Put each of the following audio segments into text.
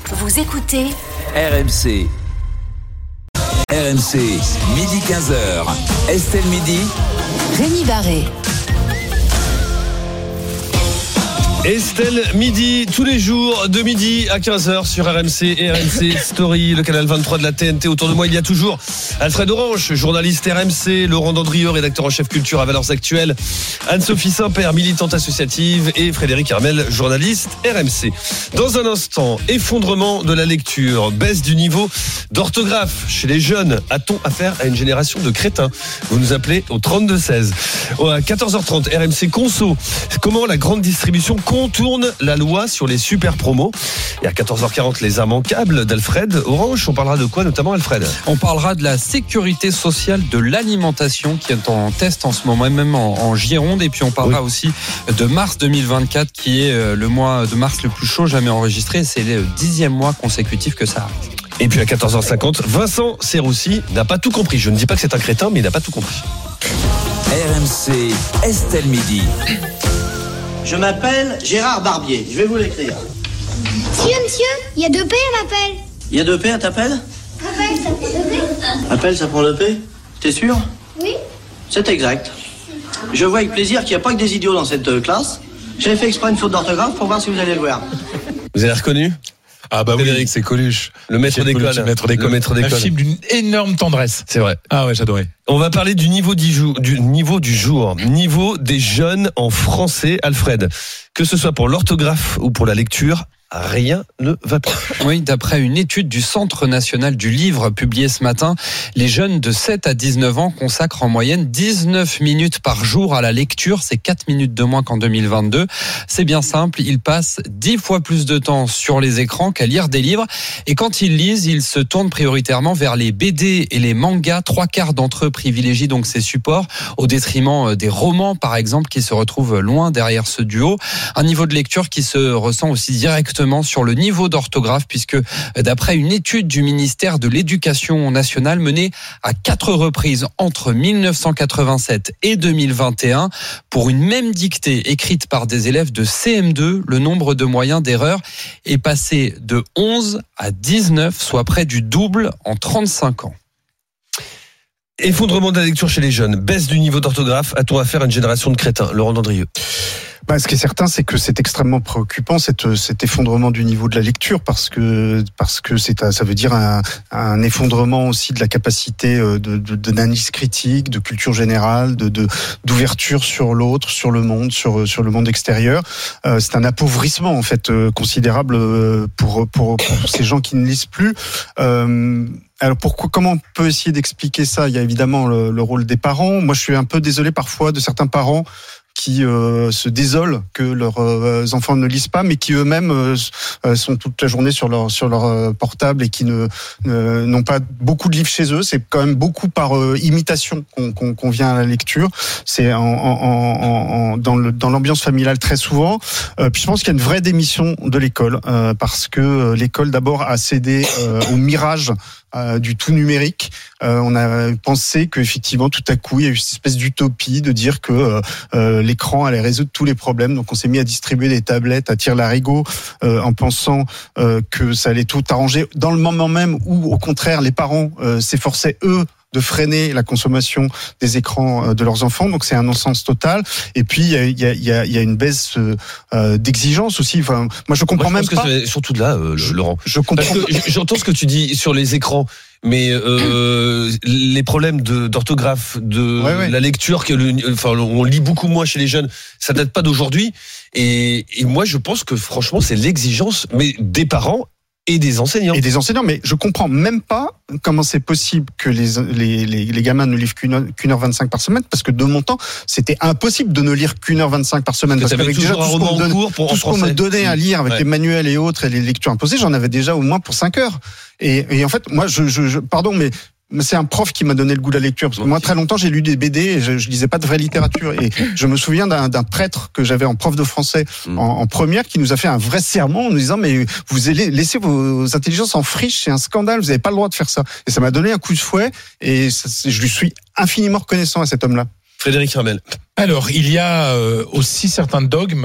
Vous écoutez RMC. RMC, midi 15h. Estelle Midi. Rémi Barré. Estelle Midi, tous les jours de midi à 15h sur RMC et RMC Story, le canal 23 de la TNT. Autour de moi, il y a toujours Alfred Orange, journaliste RMC, Laurent Dandrieux, rédacteur en chef culture à Valeurs Actuelles, Anne-Sophie Saint-Père, militante associative, et Frédéric Armel, journaliste RMC. Dans un instant, effondrement de la lecture, baisse du niveau d'orthographe chez les jeunes. A-t-on affaire à une génération de crétins? Vous nous appelez au 32-16. À 14h30, RMC Conso. Comment la grande distribution contourne la loi sur les super promos. Et à 14h40, les immanquables d'Alfred Orange. On parlera de quoi notamment, Alfred? On parlera de la sécurité sociale de l'alimentation qui est en test en ce moment, même en Gironde. Et puis on parlera aussi de mars 2024 qui est le mois de mars le plus chaud jamais enregistré. C'est le 10e mois consécutif que ça arrive. Et puis à 14h50, Vincent Serroussi n'a pas tout compris. Je ne dis pas que c'est un crétin, mais il n'a pas tout compris. RMC, Estelle Midi. Je m'appelle Gérard Barbier, je vais vous l'écrire. Monsieur, il y a 2 P, on m'appelle. Il y a 2 P, t'appelles? Appelle, ça prend 2 P. Appelle, ça prend 2 P? T'es sûr? Oui. C'est exact. Je vois avec plaisir qu'il n'y a pas que des idiots dans cette classe. J'avais fait exprès une faute d'orthographe pour voir si vous allez le voir. Vous avez reconnu? Ah bah Frédéric, oui, c'est Coluche. Le maître d'école. Le maître d'école. Un film d'une énorme tendresse. C'est vrai. Ah ouais, j'adorais. On va parler du niveau du jour, niveau des jeunes en français, Alfred. Que ce soit pour l'orthographe ou pour la lecture, rien ne va plus. Oui, d'après une étude du Centre national du livre publiée ce matin, les jeunes de 7 à 19 ans consacrent en moyenne 19 minutes par jour à la lecture. C'est 4 minutes de moins qu'en 2022. C'est bien simple, ils passent 10 fois plus de temps sur les écrans qu'à lire des livres. Et quand ils lisent, ils se tournent prioritairement vers les BD et les mangas. 3/4 d'entre eux privilégient donc ces supports au détriment des romans, par exemple, qui se retrouvent loin derrière ce duo. Un niveau de lecture qui se ressent aussi directement sur le niveau d'orthographe, puisque d'après une étude du ministère de l'Éducation nationale menée à 4 reprises entre 1987 et 2021, pour une même dictée écrite par des élèves de CM2, le nombre de moyens d'erreur est passé de 11 à 19, soit près du double en 35 ans. Effondrement de la lecture chez les jeunes, baisse du niveau d'orthographe, a-t-on affaire à une génération de crétins? Laurent Dandrieux. Ce qui est certain, c'est que c'est extrêmement préoccupant cet effondrement du niveau de la lecture, parce que ça veut dire un effondrement aussi de la capacité d'analyse critique, de culture générale, d'ouverture sur l'autre, sur le monde extérieur. C'est un appauvrissement en fait considérable pour ces gens qui ne lisent plus. Alors comment on peut essayer d'expliquer ça? Il y a évidemment le rôle des parents. Moi, je suis un peu désolé parfois de certains parents qui se désolent que leurs enfants ne lisent pas, mais qui eux-mêmes sont toute la journée sur leur portable et qui n'ont pas beaucoup de livres chez eux. C'est quand même beaucoup par imitation qu'on vient à la lecture. C'est dans l'ambiance familiale très souvent. Puis je pense qu'il y a une vraie démission de l'école, parce que l'école d'abord a cédé au mirage du tout numérique. On a pensé qu'effectivement tout à coup il y a eu cette espèce d'utopie de dire que l'écran allait résoudre tous les problèmes. Donc on s'est mis à distribuer des tablettes à tire-larigot en pensant que ça allait tout arranger, dans le moment même où au contraire les parents s'efforçaient eux de freiner la consommation des écrans de leurs enfants. Donc c'est un non-sens total. Et puis il y a une baisse d'exigence aussi. Enfin, moi je comprends même pas. C'est surtout de là, Laurent. Je comprends. Parce que j'entends ce que tu dis sur les écrans, mais les problèmes d'orthographe, la lecture, on lit beaucoup moins chez les jeunes. Ça date pas d'aujourd'hui. Et moi je pense que franchement c'est l'exigence, mais des parents. Et des enseignants, mais je comprends même pas comment c'est possible que les gamins ne livrent qu'une heure 25 par semaine, parce que de mon temps, c'était impossible de ne lire qu'une heure 25 par semaine. Parce qu'avec déjà tout ce qu'on me donnait à lire avec les manuels et autres et les lectures imposées, j'en avais déjà au moins pour 5 heures. Et en fait, moi, pardon, mais c'est un prof qui m'a donné le goût de la lecture, parce que moi très longtemps j'ai lu des BD et je lisais pas de vraie littérature, et je me souviens d'un prêtre que j'avais en prof de français en première, qui nous a fait un vrai sermon en nous disant mais vous allez laisser vos intelligences en friche, c'est un scandale, vous n'avez pas le droit de faire ça. Et ça m'a donné un coup de fouet, et je lui suis infiniment reconnaissant à cet homme-là. Frédéric Armel. Alors il y a aussi certains dogmes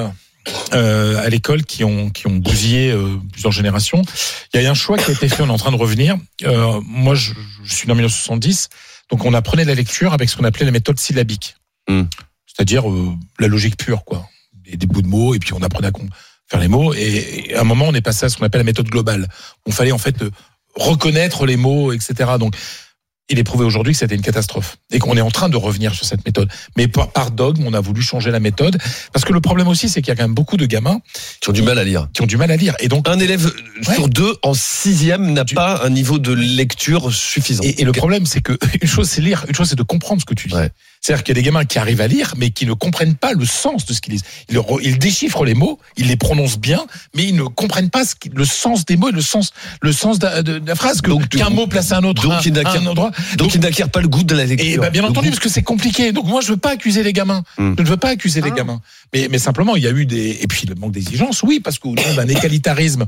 à l'école qui ont bousillé plusieurs générations. Il y a eu un choix qui a été fait, on est en train de revenir. Moi, je suis né en 1970, donc on apprenait la lecture avec ce qu'on appelait la méthode syllabique. C'est-à-dire la logique pure, quoi. Des bouts de mots, et puis on apprenait à faire les mots, et à un moment, on est passé à ce qu'on appelle la méthode globale. On fallait en fait reconnaître les mots, etc. Donc, il est prouvé aujourd'hui que c'était une catastrophe et qu'on est en train de revenir sur cette méthode. Mais par dogme, on a voulu changer la méthode parce que le problème aussi, c'est qu'il y a quand même beaucoup de gamins qui ont du mal à lire. Et donc un élève sur 2 en 6e n'a pas un niveau de lecture suffisant. Et le problème, c'est que une chose c'est lire, une chose c'est de comprendre ce que tu lis. Ouais. C'est-à-dire qu'il y a des gamins qui arrivent à lire, mais qui ne comprennent pas le sens de ce qu'ils lisent. Ils déchiffrent les mots, ils les prononcent bien, mais ils ne comprennent pas le sens des mots et le sens de la phrase. Qu'un mot place à un autre, donc il n'acquiert pas le goût de la lecture. Et bien entendu, parce que c'est compliqué. Donc moi, je veux pas accuser les gamins. Je ne veux pas accuser les gamins. Mais simplement, il y a eu et puis le manque d'exigence, oui, parce qu'au nom d'un égalitarisme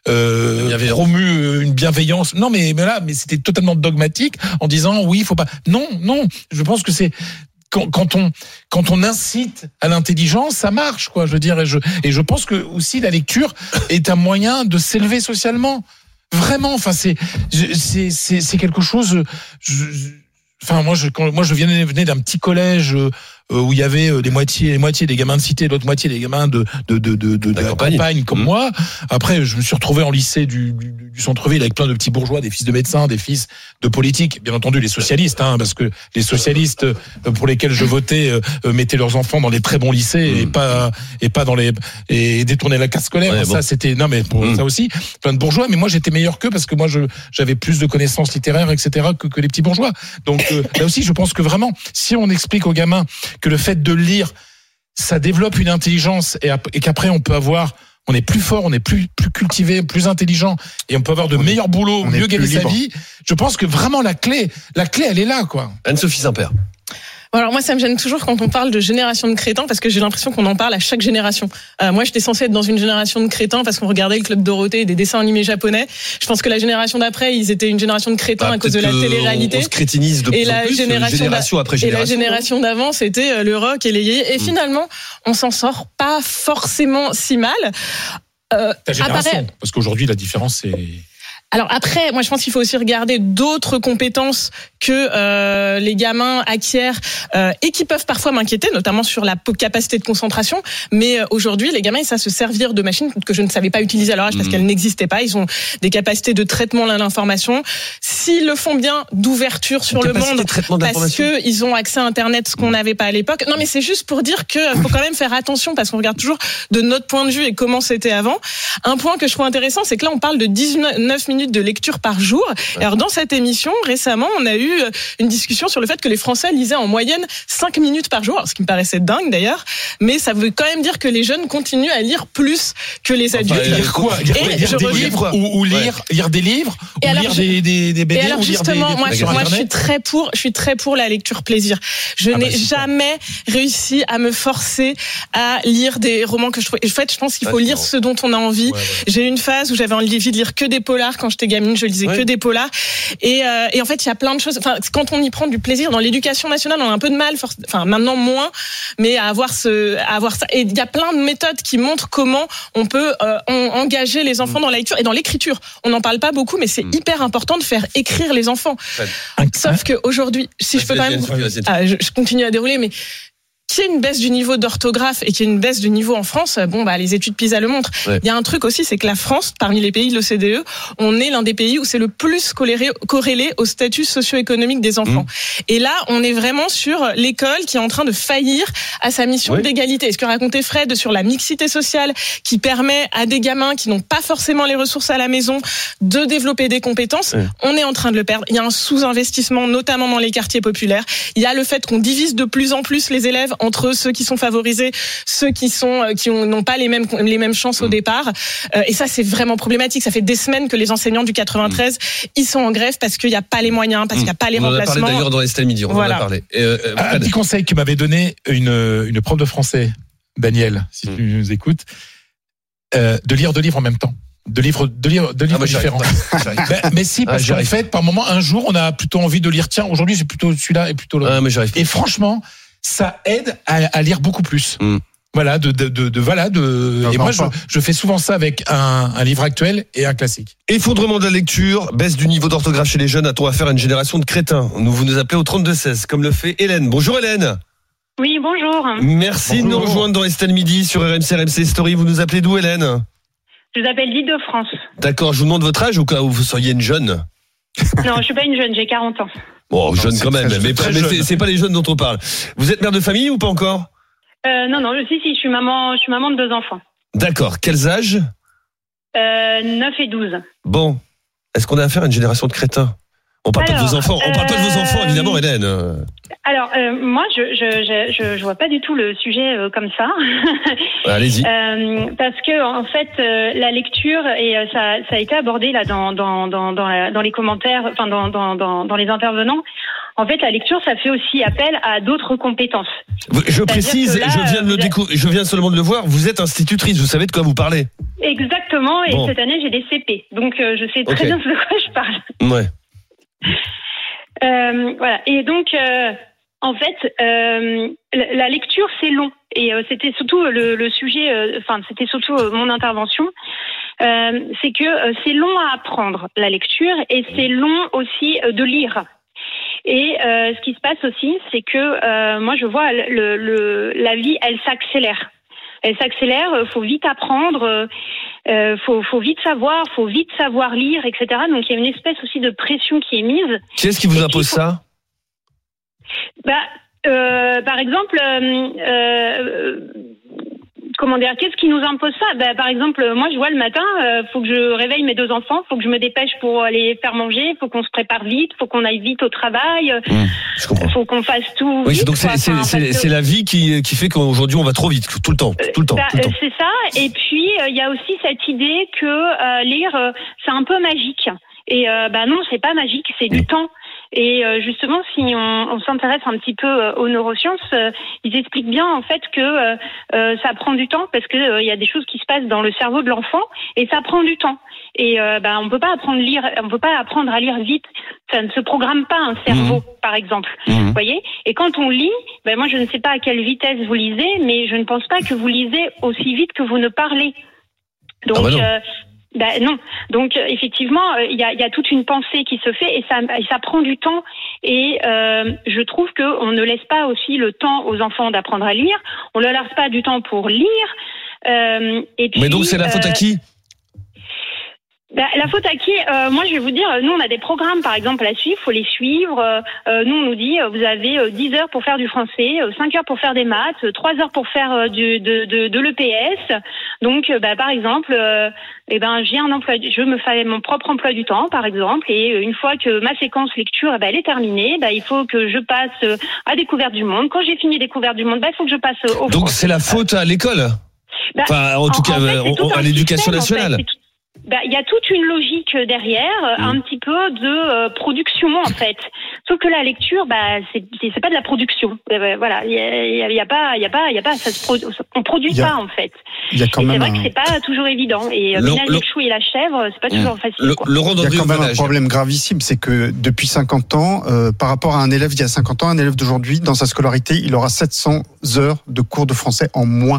promu une bienveillance. Non, mais c'était totalement dogmatique en disant oui, il faut pas. Non, je pense que c'est quand on incite à l'intelligence, ça marche, quoi. Je veux dire, et je pense que aussi la lecture est un moyen de s'élever socialement. Vraiment, enfin c'est quelque chose. Moi je venais d'un petit collège où il y avait les moitiés des gamins de cité, l'autre moitié des gamins de la campagne comme moi. Après, je me suis retrouvé en lycée du centre-ville avec plein de petits bourgeois, des fils de médecins, des fils de politiques, bien entendu les socialistes, parce que les socialistes pour lesquels je votais mettaient leurs enfants dans les très bons lycées et pas dans et détournaient la carte scolaire. Ouais, ça c'était ça aussi plein de bourgeois. Mais moi j'étais meilleur qu'eux parce que moi j'avais plus de connaissances littéraires, etc. que les petits bourgeois. Donc là aussi, je pense que vraiment, si on explique aux gamins que le fait de lire, ça développe une intelligence et qu'après on est plus fort, on est plus cultivé, plus intelligent et on peut avoir de meilleurs boulots, mieux gagner sa vie. Je pense que vraiment la clé, elle est là, quoi. Anne-Sophie Saint-Père. Alors moi, ça me gêne toujours quand on parle de génération de crétins parce que j'ai l'impression qu'on en parle à chaque génération. Moi, j'étais censée être dans une génération de crétins parce qu'on regardait le Club Dorothée et des dessins animés japonais. Je pense que la génération d'après, ils étaient une génération de crétins à cause de la télé-réalité. On se crétinise de plus en plus, génération après génération. Et la génération d'avant, c'était le rock et les yéyés. Et finalement, on s'en sort pas forcément si mal. Ta génération, parce qu'aujourd'hui, la différence, c'est... Alors après, moi je pense qu'il faut aussi regarder d'autres compétences que les gamins acquièrent et qui peuvent parfois m'inquiéter, notamment sur la capacité de concentration. Mais aujourd'hui, les gamins, ils savent se servir de machines que je ne savais pas utiliser à leur âge parce qu'elles n'existaient pas. Ils ont des capacités de traitement de l'information. S'ils le font bien, d'ouverture sur le monde, parce que ils ont accès à Internet, ce qu'on n'avait pas à l'époque. Non, mais c'est juste pour dire que faut quand même faire attention parce qu'on regarde toujours de notre point de vue et comment c'était avant. Un point que je trouve intéressant, c'est que là, on parle de 19 minutes de lecture par jour. Et alors dans cette émission, récemment, on a eu une discussion sur le fait que les Français lisaient en moyenne 5 minutes par jour, alors, ce qui me paraissait dingue d'ailleurs, mais ça veut quand même dire que les jeunes continuent à lire plus que les adultes. Lire quoi ? Lire des livres ou lire des livres ou lire des BD. Et alors justement, moi je suis très pour la lecture plaisir. Je n'ai jamais réussi à me forcer à lire des romans que je trouve. En fait, je pense qu'il faut lire ce dont on a envie. J'ai eu une phase où j'avais envie de lire que des polars. Quand j'étais gamine, je lisais que des polars. Et en fait, il y a plein de choses. Enfin, quand on y prend du plaisir, dans l'éducation nationale, on a un peu de mal. Enfin, maintenant moins, mais à avoir ça. Et il y a plein de méthodes qui montrent comment on peut engager les enfants dans la lecture et dans l'écriture. On n'en parle pas beaucoup, mais c'est hyper important de faire écrire les enfants. Sauf qu'aujourd'hui, si je peux quand même, je continue à dérouler, mais qu'il y ait une baisse du niveau d'orthographe et qu'il y ait une baisse du niveau en France, les études PISA le montrent. Il y a un truc aussi, c'est que la France, parmi les pays de l'OCDE, on est l'un des pays où c'est le plus corrélé au statut socio-économique des enfants. Et là, on est vraiment sur l'école qui est en train de faillir à sa mission d'égalité. Et ce que racontait Fred sur la mixité sociale qui permet à des gamins qui n'ont pas forcément les ressources à la maison de développer des compétences, on est en train de le perdre. Il y a un sous-investissement, notamment dans les quartiers populaires. Il y a le fait qu'on divise de plus en plus les élèves entre ceux qui sont favorisés, ceux qui n'ont pas les mêmes chances au départ. Et ça, c'est vraiment problématique. Ça fait des semaines que les enseignants du 93, ils sont en grève parce qu'il n'y a pas les moyens, parce qu'il n'y a pas les remplacements. On en a parlé d'ailleurs dans Estelle Midi. On en a parlé. Un petit conseil que m'avait donné une prof de français, Daniel, si tu nous écoutes, de lire 2 livres en même temps. De livres différents. Mais si, parce qu'en fait, par moment, un jour, on a plutôt envie de lire, tiens, aujourd'hui, c'est plutôt celui-là et plutôt l'autre. Et franchement, ça aide à lire beaucoup plus. Voilà, et moi, je fais souvent ça avec un livre actuel et un classique. Effondrement de la lecture, baisse du niveau d'orthographe chez les jeunes, a-t-on affaire à une génération de crétins? Vous nous appelez au 32-16, comme le fait Hélène. Bonjour Hélène. Oui, bonjour. Merci de nous rejoindre dans Estelle Midi sur RMC Story. Vous nous appelez d'où, Hélène? Je vous appelle d'Île-de-France. D'accord, je vous demande votre âge au cas où vous seriez une jeune. Non, je suis pas une jeune, j'ai 40 ans. Bon, jeune quand même, mais c'est pas les jeunes dont on parle. Vous êtes mère de famille ou pas encore? Non, je suis maman de 2 enfants. D'accord, quels âges? 9 et 12. Bon, est-ce qu'on a affaire à une génération de crétins? On parle pas de vos enfants, évidemment, Hélène. Alors, moi, je vois pas du tout le sujet comme ça. Allez-y. Parce que en fait, la lecture et ça a été abordé là dans les commentaires, enfin dans les intervenants. En fait, la lecture, ça fait aussi appel à d'autres compétences. Je précise, là, je viens seulement de le voir. Vous êtes institutrice, vous savez de quoi vous parlez. Exactement. Et cette année, j'ai des CP, donc je sais très bien de quoi je parle. Ouais. Voilà. Et donc, en fait, la lecture, c'est long. Et c'était surtout le sujet, c'était surtout mon intervention. C'est que c'est long à apprendre, la lecture, et c'est long aussi de lire. Et ce qui se passe aussi, c'est que moi, je vois la vie, elle s'accélère. Elle s'accélère, faut vite apprendre, faut vite savoir lire, etc. Donc il y a une espèce aussi de pression qui est mise. Qui est-ce qui vous impose ça? Par exemple, comment dire, qu'est-ce qui nous impose ça? Par exemple, moi je vois le matin, faut que je réveille mes 2 enfants, faut que je me dépêche pour les faire manger, faut qu'on se prépare vite, faut qu'on aille vite au travail, faut qu'on fasse tout vite. Oui, donc c'est la vie qui fait qu'aujourd'hui on va trop vite, tout le temps. C'est ça, et puis il y a aussi cette idée que lire, c'est un peu magique. Et non, c'est pas magique, c'est du temps. Et justement, si on s'intéresse un petit peu aux neurosciences, ils expliquent bien en fait que ça prend du temps parce que il y a des choses qui se passent dans le cerveau de l'enfant et ça prend du temps. Et on peut pas apprendre à lire vite. Ça ne se programme pas un cerveau, par exemple. Vous voyez ? Et quand on lit, moi je ne sais pas à quelle vitesse vous lisez, mais je ne pense pas que vous lisez aussi vite que vous ne parlez. Donc non. Donc effectivement, il y a toute une pensée qui se fait et ça prend du temps. Et je trouve que on ne laisse pas aussi le temps aux enfants d'apprendre à lire. On leur laisse pas du temps pour lire. Et puis, mais donc c'est la faute à qui? La faute à qui? Moi, je vais vous dire, nous, on a des programmes, par exemple, à suivre, faut les suivre. Nous, on nous dit, vous avez 10 heures pour faire du français, 5 heures pour faire des maths, 3 heures pour faire de l'EPS. Donc, par exemple, j'ai un emploi, je me fais mon propre emploi du temps, par exemple, et une fois que ma séquence lecture, elle est terminée, il faut que je passe à Découverte du Monde. Quand j'ai fini Découverte du Monde, il faut que je passe au Donc, c'est la faute à l'école? En tout cas, à l'éducation nationale. En fait, il y a toute une logique derrière, un petit peu de production en fait. Sauf que la lecture, c'est pas de la production. Voilà, il y a pas, on produit pas en fait. Et c'est vrai que c'est pas toujours évident. Et le chou et la chèvre, c'est pas toujours facile. Il y a quand même un problème gravissime, c'est que depuis 50 ans, par rapport à un élève d'il y a 50 ans, un élève d'aujourd'hui, dans sa scolarité, il aura 700 heures de cours de français en moins.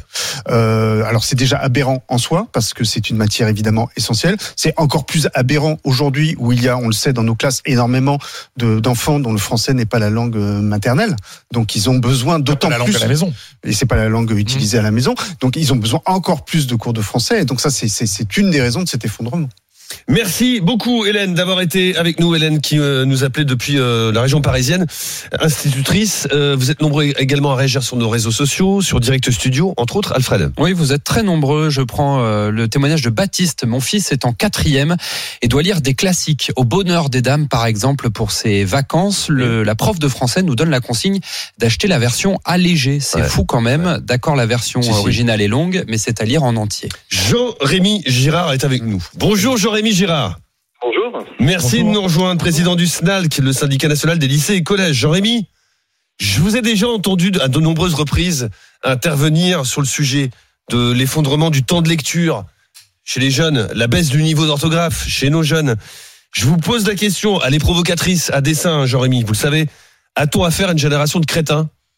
Alors c'est déjà aberrant en soi, parce que c'est une matière évidemment essentielle. C'est encore plus aberrant aujourd'hui où il y a, on le sait, dans nos classes, énormément d'enfants dont le français n'est pas la langue maternelle. Donc ils ont besoin d'autant plus. C'est pas la langue à la maison. Et c'est pas la langue utilisée à la maison. Donc ils ont besoin encore plus de cours de français. Et donc ça, c'est une des raisons de cet effondrement. Merci beaucoup Hélène d'avoir été avec nous. Hélène qui nous appelait depuis la région parisienne, institutrice. Vous êtes nombreux également à réagir sur nos réseaux sociaux, sur Direct Studio, entre autres. Alfred. Oui, vous êtes très nombreux. Je prends le témoignage de Baptiste. Mon fils est en 4e et doit lire des classiques. Au Bonheur des Dames, par exemple, pour ses vacances. La prof de français nous donne la consigne d'acheter la version allégée. C'est fou quand même. D'accord, la version originale est longue, mais c'est à lire en entier. Jean-Rémy Girard est avec nous. Bonjour Jean-Rémy Girard. Bonjour. Merci de nous rejoindre, président du SNALC, le syndicat national des lycées et collèges. Jean-Rémy, je vous ai déjà entendu à de nombreuses reprises intervenir sur le sujet de l'effondrement du temps de lecture chez les jeunes, la baisse du niveau d'orthographe chez nos jeunes. Je vous pose la question, elle est provocatrice à dessein, Jean-Rémy, vous le savez, a-t-on affaire à une génération de crétins?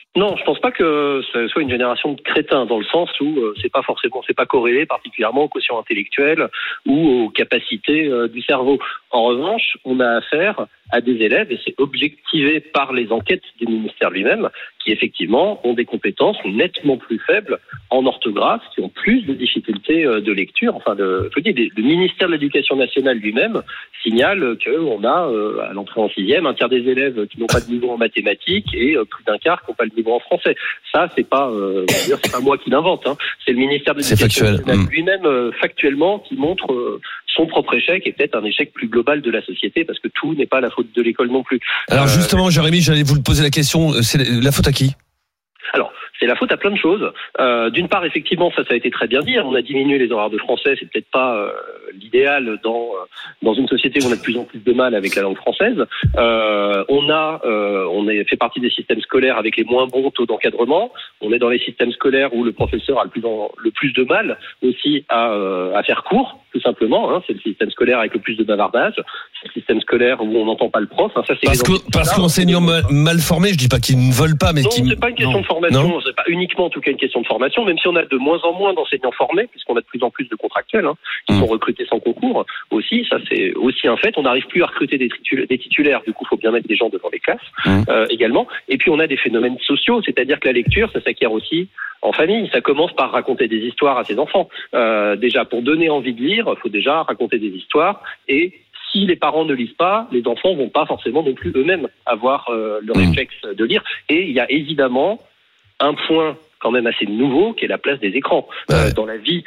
Non, je pense pas que ce soit une génération de crétins, dans le sens où c'est pas corrélé particulièrement au quotient intellectuel ou aux capacités du cerveau. En revanche, on a affaire à des élèves, et c'est objectivé par les enquêtes du ministère lui-même, qui effectivement ont des compétences nettement plus faibles en orthographe, qui ont plus de difficultés de lecture. Enfin, le ministère de l'Éducation nationale lui-même signale qu'on a, à l'entrée en 6e, un tiers des élèves qui n'ont pas de niveau en mathématiques et plus d'un quart qui n'ont pas le niveau en français. Ça, c'est pas moi qui l'invente, hein. C'est le ministère de l'Éducation nationale lui-même, factuellement, qui montre son propre échec et peut-être un échec plus global de la société, parce que tout n'est pas la faute de l'école non plus. Alors justement, Jérémy, j'allais vous poser la question, c'est la faute à qui ? Alors, c'est la faute à plein de choses. D'une part, effectivement, ça a été très bien dit. On a diminué les horaires de français. C'est peut-être pas l'idéal dans une société où on a de plus en plus de mal avec la langue française. On fait partie des systèmes scolaires avec les moins bons taux d'encadrement. On est dans les systèmes scolaires où le professeur a le plus de mal aussi à faire cours, tout simplement. Hein. C'est le système scolaire avec le plus de bavardage. C'est le système scolaire où on n'entend pas le prof. Hein. Ça, c'est parce qu'enseignants mal formés, je dis pas qu'ils ne veulent pas, mais non, c'est pas une question de formation. C'est pas uniquement en tout cas une question de formation, même si on a de moins en moins d'enseignants formés, puisqu'on a de plus en plus de contractuels qui sont recrutés sans concours aussi. Ça, c'est aussi un fait. On n'arrive plus à recruter des titulaires. Du coup, il faut bien mettre des gens devant les classes également. Et puis, on a des phénomènes sociaux, c'est-à-dire que la lecture, ça s'acquiert aussi en famille. Ça commence par raconter des histoires à ses enfants. Déjà, pour donner envie de lire, il faut déjà raconter des histoires. Et si les parents ne lisent pas, les enfants vont pas forcément non plus eux-mêmes avoir le réflexe de lire. Et il y a évidemment un point quand même assez nouveau, qui est la place des écrans dans la vie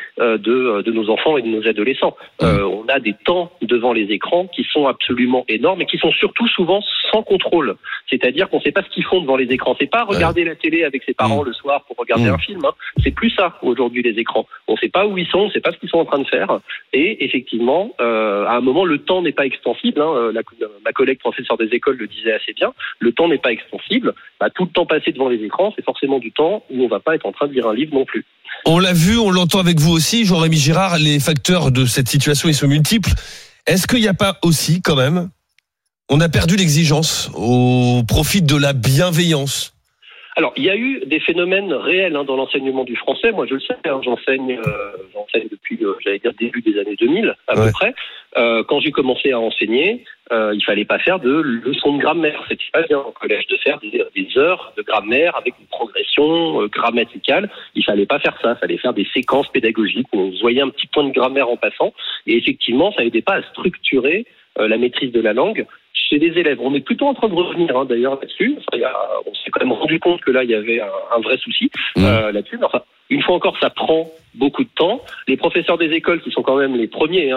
de nos enfants et de nos adolescents. On a des temps devant les écrans qui sont absolument énormes et qui sont surtout souvent sans contrôle. C'est-à-dire qu'on ne sait pas ce qu'ils font devant les écrans. C'est pas regarder la télé avec ses parents le soir pour regarder un film. Hein. C'est plus ça aujourd'hui, les écrans. On ne sait pas où ils sont, on ne sait pas ce qu'ils sont en train de faire. Et effectivement, à un moment, le temps n'est pas extensible. Hein. Ma collègue professeure des écoles le disait assez bien. Le temps n'est pas extensible. Tout le temps passé devant les écrans, c'est forcément du temps où on va pas être en train de lire un livre non plus. On l'a vu, on l'entend avec vous aussi, Jean-Rémy Girard, les facteurs de cette situation, ils sont multiples. Est-ce qu'il n'y a pas aussi, quand même, on a perdu l'exigence au profit de la bienveillance ? Alors, il y a eu des phénomènes réels dans l'enseignement du français. Moi, je le sais, j'enseigne depuis, début des années 2000, à peu près. Quand j'ai commencé à enseigner, il fallait pas faire de leçons de grammaire. C'était pas bien au collège de faire des heures de grammaire avec une progression grammaticale. Il fallait pas faire ça. Il fallait faire des séquences pédagogiques où on voyait un petit point de grammaire en passant. Et effectivement, ça n'aidait pas à structurer la maîtrise de la langue chez les élèves. On est plutôt en train de revenir d'ailleurs là-dessus. On s'est quand même rendu compte que là, il y avait un vrai souci là-dessus. Mais enfin, une fois encore, ça prend beaucoup de temps. Les professeurs des écoles, qui sont quand même les premiers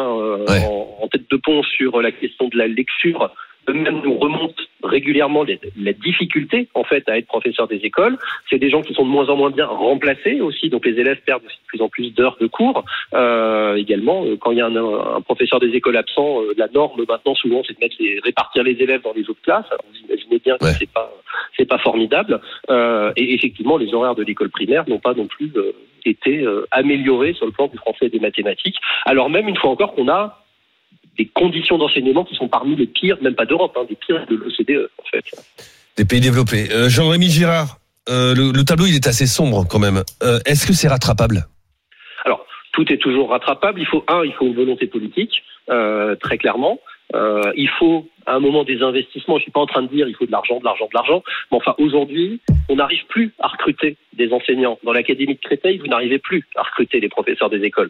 en tête de pont sur la question de la lecture, eux-mêmes nous remontent régulièrement la difficulté en fait à être professeur des écoles. C'est des gens qui sont de moins en moins bien remplacés aussi, donc les élèves perdent aussi de plus en plus d'heures de cours. Également, quand il y a un professeur des écoles absent, la norme maintenant souvent c'est de répartir les élèves dans les autres classes. Alors, vous imaginez bien que c'est pas formidable. Et effectivement, les horaires de l'école primaire n'ont pas non plus été améliorés sur le plan du français et des mathématiques. Alors même une fois encore qu'on a des conditions d'enseignement qui sont parmi les pires, même pas d'Europe, des pires de l'OCDE, en fait. Des pays développés. Jean-Rémy Girard, le tableau, il est assez sombre, quand même. Est-ce que c'est rattrapable ? Alors, tout est toujours rattrapable. Il faut une volonté politique, très clairement. Il faut, à un moment, des investissements. Je suis pas en train de dire il faut de l'argent. Mais enfin, aujourd'hui, on n'arrive plus à recruter des enseignants. Dans l'académie de Créteil, vous n'arrivez plus à recruter les professeurs des écoles.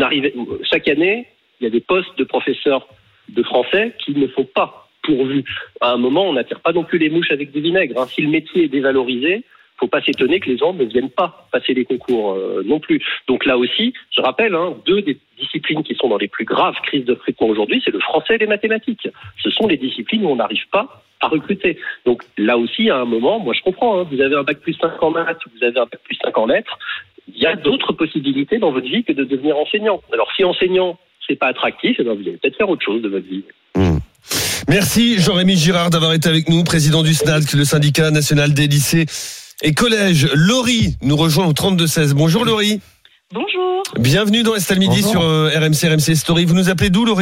Chaque année, il y a des postes de professeurs de français qui ne sont pas pourvus. À un moment, on n'attire pas non plus les mouches avec du vinaigre. Si le métier est dévalorisé, faut pas s'étonner que les gens ne viennent pas passer les concours non plus. Donc là aussi, je rappelle, deux des disciplines qui sont dans les plus graves crises de recrutement aujourd'hui, c'est le français et les mathématiques. Ce sont les disciplines où on n'arrive pas à recruter. Donc là aussi, à un moment, moi je comprends, vous avez un bac plus 5 en maths, vous avez un bac plus 5 en lettres, il y a d'autres possibilités dans votre vie que de devenir enseignant. Alors si enseignant, c'est pas attractif, vous allez peut-être faire autre chose de votre vie. Merci Jean-Rémy Girard d'avoir été avec nous, président du SNALC, le syndicat national des lycées et collèges. Laurie nous rejoint au 32-16. Bonjour Laurie. Bonjour. Bienvenue dans Estelle Midi sur RMC Story. Vous nous appelez d'où Laurie ?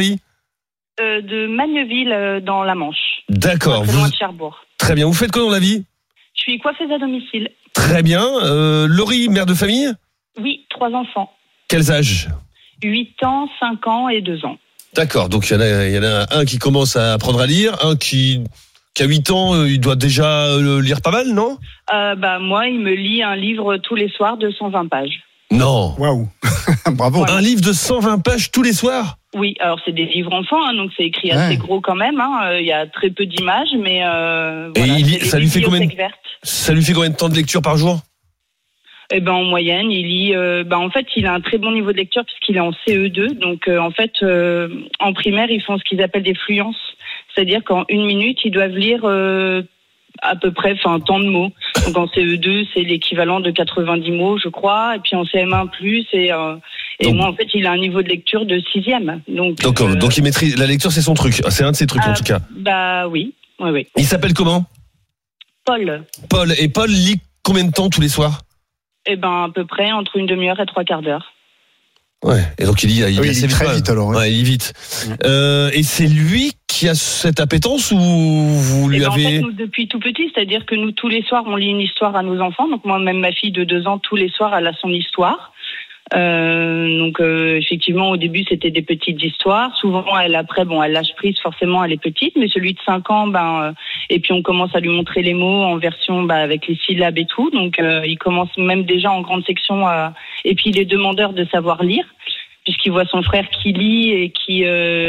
De Magneville dans la Manche. D'accord. Loin de Cherbourg. Très bien. Vous faites quoi dans la vie ? Je suis coiffeuse à domicile. Très bien. Laurie, mère de famille ? Oui, 3 enfants. Quels âges ? 8 ans, 5 ans et 2 ans. D'accord, donc il y en a un qui commence à apprendre à lire, un qui a 8 ans, il doit déjà lire pas mal, non ? Moi, il me lit un livre tous les soirs de 120 pages. Non. Waouh. Bravo. Voilà. Un livre de 120 pages tous les soirs ? Oui, alors c'est des livres enfants, hein, donc c'est écrit assez gros quand même. Il y a très peu d'images, mais et ça lui fait combien de temps de lecture par jour ? Eh ben en moyenne, il lit. En fait, il a un très bon niveau de lecture puisqu'il est en CE2. Donc en primaire, ils font ce qu'ils appellent des fluences, c'est-à-dire qu'en 1 minute, ils doivent lire à peu près, tant de mots. Donc en CE2, c'est l'équivalent de 90 mots, je crois. Et puis en CM1 plus, moi, en fait, il a un niveau de lecture de 6e. Donc il maîtrise la lecture, c'est son truc. C'est un de ses trucs en tout cas. Oui. Il s'appelle comment ? Paul. Et Paul lit combien de temps tous les soirs ? Eh ben, à peu près entre une demi-heure et 3/4 d'heure. Ouais. Et donc il lit assez très vite alors. Ouais, il lit vite. Et c'est lui qui a cette appétence ou vous lui avez... En fait, nous, depuis tout petit, c'est-à-dire que nous, tous les soirs, on lit une histoire à nos enfants. Donc moi, même ma fille de 2 ans, tous les soirs, elle a son histoire. Effectivement, au début, c'était des petites histoires. Souvent, elle lâche prise, forcément, elle est petite. Mais celui de 5 ans, et puis on commence à lui montrer les mots en version avec les syllabes et tout. Donc, il commence même déjà en grande section et puis il est demandeur de savoir lire, puisqu'il voit son frère qui lit et qui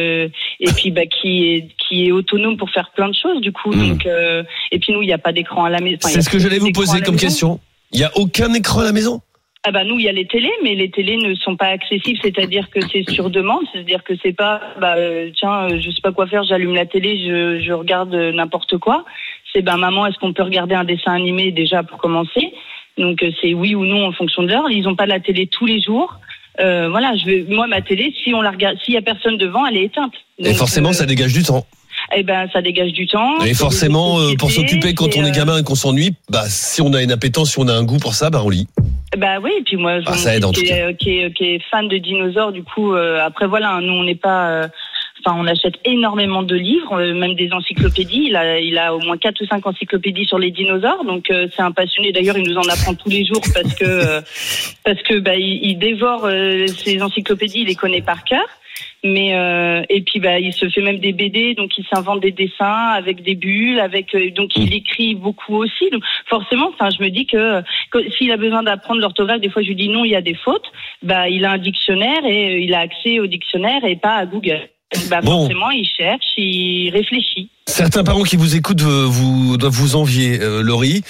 est autonome pour faire plein de choses, du coup. Donc, et puis nous, il n'y a pas d'écran à la maison. C'est ce que j'allais vous poser comme question. Il n'y a aucun écran à la maison ? Nous, il y a les télés, mais les télés ne sont pas accessibles, c'est-à-dire que c'est sur demande, c'est-à-dire que c'est pas, je sais pas quoi faire, j'allume la télé, je regarde n'importe quoi. C'est, maman, est-ce qu'on peut regarder un dessin animé déjà pour commencer? Donc, c'est oui ou non en fonction de l'heure. Ils ont pas la télé tous les jours. Moi, ma télé, si on la regarde, s'il y a personne devant, elle est éteinte. Donc, et forcément, ça dégage du temps. Ça dégage du temps. Et forcément, pour s'occuper quand on est gamin et qu'on s'ennuie, si on a une appétence, si on a un goût pour ça, on lit. Oui, et puis moi, ça aide, en tout cas. Qui est fan de dinosaures, du coup, après nous on n'est pas, on achète énormément de livres, même des encyclopédies. Il a au moins 4 ou 5 encyclopédies sur les dinosaures, donc c'est un passionné. D'ailleurs, il nous en apprend tous les jours parce que il dévore ces encyclopédies, il les connaît par cœur. Mais et puis il se fait même des BD, donc il s'invente des dessins avec des bulles, donc il écrit beaucoup aussi. Donc forcément, je me dis que s'il a besoin d'apprendre l'orthographe, des fois je lui dis non, il y a des fautes. Il a un dictionnaire et il a accès au dictionnaire et pas à Google. Forcément, il cherche, il réfléchit. Certains parents qui vous écoutent doivent vous envier, Laurie.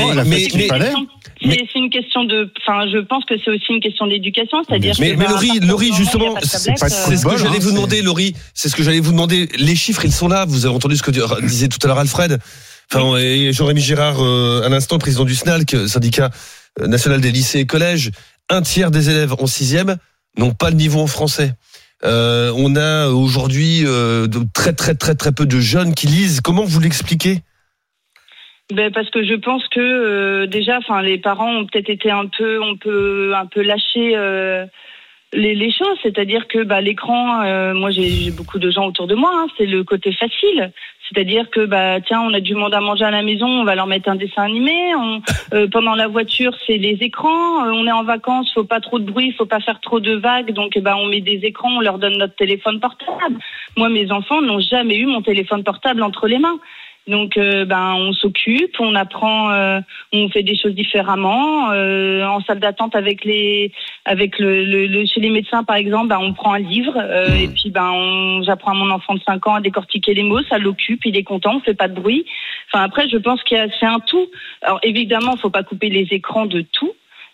C'est une question de, je pense que c'est aussi une question d'éducation, c'est-à-dire. Mais Laurie, justement, c'est ce que j'allais vous demander, Laurie. C'est ce que j'allais vous demander. Les chiffres, ils sont là. Vous avez entendu ce que disait tout à l'heure Alfred. Et Jean-Rémy Girard, à l'instant, président du SNALC, syndicat national des lycées et collèges. 1/3 des élèves en 6e n'ont pas le niveau en français. On a aujourd'hui très très très très peu de jeunes qui lisent. Comment vous l'expliquez ? Parce que je pense que déjà, les parents ont peut-être été un peu lâcher les choses, c'est-à-dire que l'écran, moi j'ai beaucoup de gens autour de moi, c'est le côté facile. C'est-à-dire que on a du monde à manger à la maison, on va leur mettre un dessin animé. Pendant la voiture, c'est les écrans. On est en vacances, faut pas trop de bruit, faut pas faire trop de vagues. Donc on met des écrans, on leur donne notre téléphone portable. Moi, mes enfants n'ont jamais eu mon téléphone portable entre les mains. Donc, on s'occupe, on apprend, on fait des choses différemment. En salle d'attente chez les médecins, par exemple, on prend un livre et puis j'apprends à mon enfant de 5 ans à décortiquer les mots, ça l'occupe, il est content, on fait pas de bruit. Après, je pense c'est un tout. Alors, évidemment, faut pas couper les écrans de tout.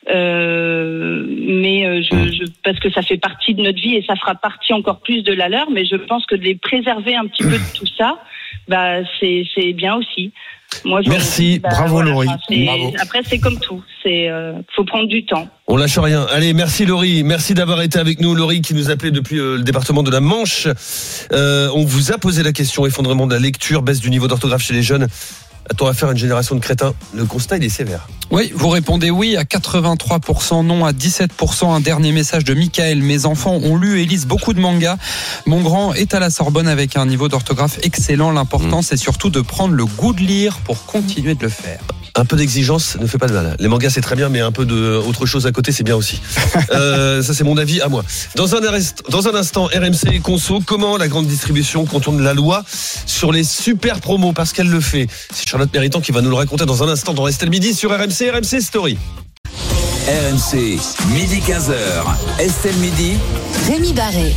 Parce que ça fait partie de notre vie et ça fera partie encore plus de la leur, mais je pense que de les préserver un petit peu de tout ça, c'est bien aussi. Moi, merci, bravo Laurie. Bravo. Après, c'est comme tout, faut prendre du temps. On lâche rien. Allez, merci Laurie, merci d'avoir été avec nous. Laurie qui nous appelait depuis le département de la Manche. On vous a posé la question, effondrement de la lecture, baisse du niveau d'orthographe chez les jeunes. A-t-on affaire à une génération de crétins ? Le constat, il est sévère. Oui, vous répondez oui à 83%, non à 17%. Un dernier message de Michael. Mes enfants ont lu et lisent beaucoup de mangas. Mon grand est à la Sorbonne avec un niveau d'orthographe excellent. L'important, c'est surtout de prendre le goût de lire pour continuer de le faire. Un peu d'exigence ne fait pas de mal. Les mangas c'est très bien, mais un peu de autre chose à côté c'est bien aussi. Ça c'est mon avis à moi. Dans un instant, RMC Conso, comment la grande distribution contourne la loi sur les super promos, parce qu'elle le fait. C'est Charlotte Méritant qui va nous le raconter dans un instant dans Estelle Midi sur RMC Story. RMC, midi 15h, Estelle Midi, Rémi Barré.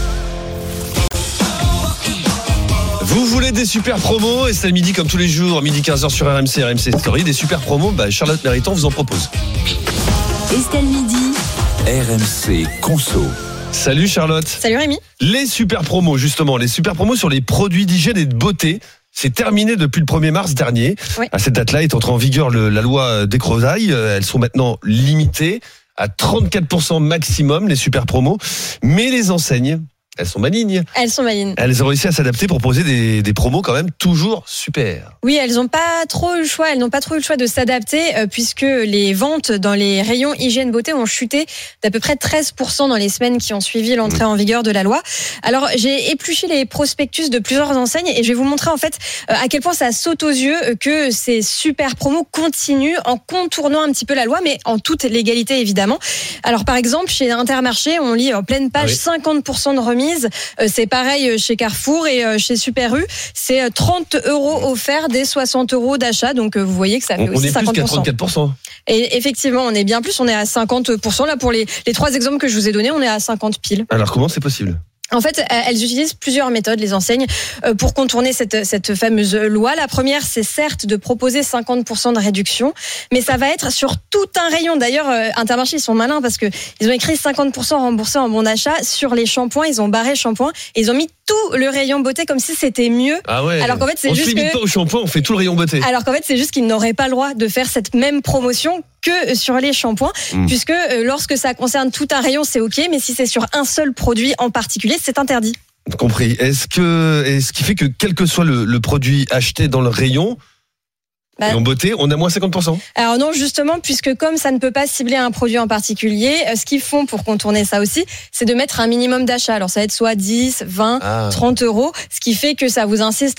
Vous voulez des super promos? Estelle Midi comme tous les jours, midi 15h sur RMC Story. Des super promos, Charlotte Méritant vous en propose. Estelle Midi, RMC Conso. Salut Charlotte. Salut Rémi. Les super promos, justement, les super promos sur les produits d'hygiène et de beauté. C'est terminé depuis le 1er mars dernier. Oui. À cette date-là est entrée en vigueur la loi des Crozailles. Elles sont maintenant limitées à 34% maximum, les super promos. Mais les enseignes, elles sont malignes. Elles sont malignes. Elles ont réussi à s'adapter pour proposer des promos quand même toujours super. Oui, elles n'ont pas trop eu le choix. Elles n'ont pas trop eu le choix de s'adapter puisque les ventes dans les rayons hygiène beauté ont chuté d'à peu près 13% dans les semaines qui ont suivi l'entrée en vigueur de la loi. Alors, j'ai épluché les prospectus de plusieurs enseignes et je vais vous montrer en fait à quel point ça saute aux yeux que ces super promos continuent en contournant un petit peu la loi, mais en toute légalité évidemment. Alors, par exemple, chez Intermarché, on lit en pleine page 50% de remise. C'est pareil chez Carrefour et chez Super U, c'est 30 € offerts des 60 € d'achat. Donc vous voyez que ça fait aussi 50%. On est plus qu'à 34%. Et effectivement, on est bien plus, on est à 50%. Là, pour les 3 exemples que je vous ai donnés, on est à 50 piles. Alors comment c'est possible ? En fait, elles utilisent plusieurs méthodes, les enseignes, pour contourner cette fameuse loi. La première, c'est certes de proposer 50% de réduction, mais ça va être sur tout un rayon. D'ailleurs, Intermarché, ils sont malins parce que ils ont écrit 50% remboursé en bon d'achat sur les shampoings. Ils ont barré shampoing et ils ont mis tout le rayon beauté comme si c'était mieux. Ah ouais. Alors qu'en fait, c'est on juste se limite pas au shampoing, on fait tout le rayon beauté. Alors qu'en fait, c'est juste qu'ils n'auraient pas le droit de faire cette même promotion que sur les shampoings, puisque lorsque ça concerne tout un rayon, c'est ok, mais si c'est sur un seul produit en particulier, c'est interdit. Compris. Est-ce qui fait que quel que soit le produit acheté dans le rayon, en beauté, on a moins 50%. Alors non, justement, puisque comme ça ne peut pas cibler un produit en particulier, ce qu'ils font pour contourner ça aussi, c'est de mettre un minimum d'achat. Alors ça va être soit 10, 20, 30 €, ce qui fait que ça vous incite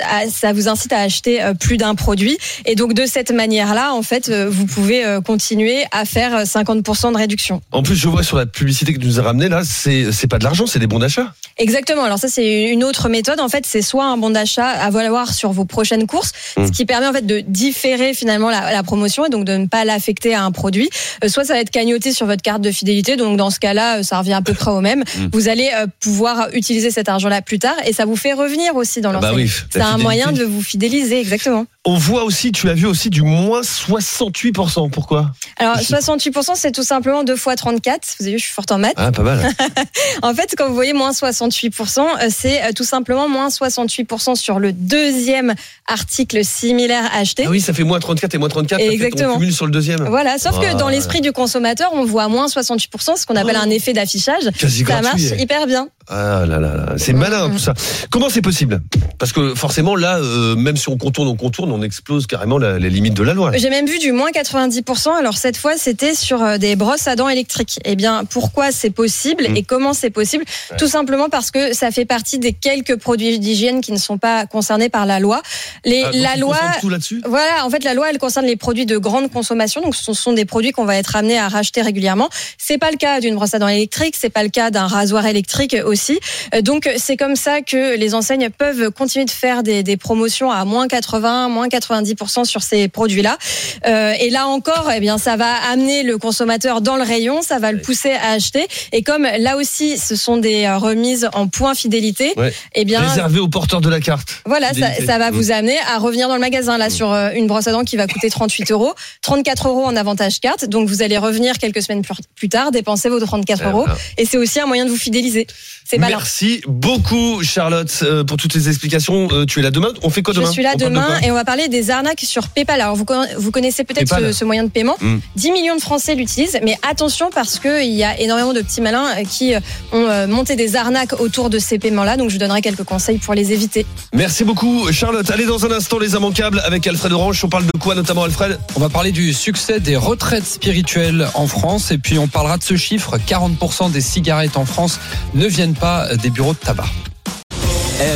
à acheter plus d'un produit. Et donc de cette manière-là, en fait, vous pouvez continuer à faire 50% de réduction. En plus, je vois sur la publicité que tu nous as ramenée là, c'est pas de l'argent, c'est des bons d'achat. Exactement. Alors ça, c'est une autre méthode. En fait, c'est soit un bon d'achat à valoir sur vos prochaines courses, ce qui permet en fait de différer finalement la promotion et donc de ne pas l'affecter à un produit. Soit ça va être cagnoté sur votre carte de fidélité. Donc dans ce cas-là, ça revient à peu près au même. Vous allez pouvoir utiliser cet argent-là plus tard et ça vous fait revenir aussi dans l'enseigne. Oui, c'est un moyen de vous fidéliser, exactement. On voit aussi, tu as vu aussi du moins 68%. Pourquoi ? Alors 68%, c'est tout simplement 2 fois 34. Vous avez vu, je suis forte en maths. Ah, pas mal. En fait, quand vous voyez moins 68%, c'est tout simplement moins 68% sur le deuxième article similaire acheté. Ah oui, ça fait moins 34 et moins 34. Exactement. On cumule sur le deuxième. Voilà, sauf que dans l'esprit du consommateur, on voit moins 68%, ce qu'on appelle un effet d'affichage. Quasi ça gratuit. Marche hyper bien. Ah là là, c'est malin tout ça. Comment c'est possible ? Parce que forcément là, même si on contourne, on explose carrément les limites de la loi. J'ai même vu du moins 90%. Alors cette fois, c'était sur des brosses à dents électriques. Eh bien, pourquoi c'est possible et comment c'est possible ? Tout simplement parce que ça fait partie des quelques produits d'hygiène qui ne sont pas concernés par la loi. La loi, tout là-dessus ? Voilà, en fait, la loi, elle concerne les produits de grande consommation. Donc, ce sont des produits qu'on va être amené à racheter régulièrement. C'est pas le cas d'une brosse à dents électrique. C'est pas le cas d'un rasoir électrique aussi. Donc, c'est comme ça que les enseignes peuvent continuer de faire des promotions à moins 80, moins 90% sur ces produits-là. Et là encore, eh bien, ça va amener le consommateur dans le rayon. Ça va le pousser à acheter. Et comme là aussi, ce sont des remises en points fidélité, eh bien. Réservé aux porteurs de la carte. Voilà, ça va vous amener à revenir dans le magasin. Là, sur une brosse à dents qui va coûter 38 €, 34 € en avantage carte. Donc, vous allez revenir quelques semaines plus tard, dépenser vos 34 €. Et c'est aussi un moyen de vous fidéliser. C'est malin. Merci beaucoup, Charlotte, pour toutes ces explications. Tu es là demain. On fait quoi demain ? Je suis là demain et on va parler des arnaques sur PayPal. Alors, vous connaissez peut-être ce moyen de paiement. 10 millions de Français l'utilisent. Mais attention parce qu'il y a énormément de petits malins qui ont monté des arnaques autour de ces paiements-là. Donc, je vous donnerai quelques conseils pour les éviter. Merci beaucoup, Charlotte. Allez, dans un instant, les immanquables avec Alfred Orange. On parle de quoi notamment, Alfred ? On va parler du succès des retraites spirituelles en France. Et puis, on parlera de ce chiffre. 40% des cigarettes en France ne viennent pas des bureaux de tabac.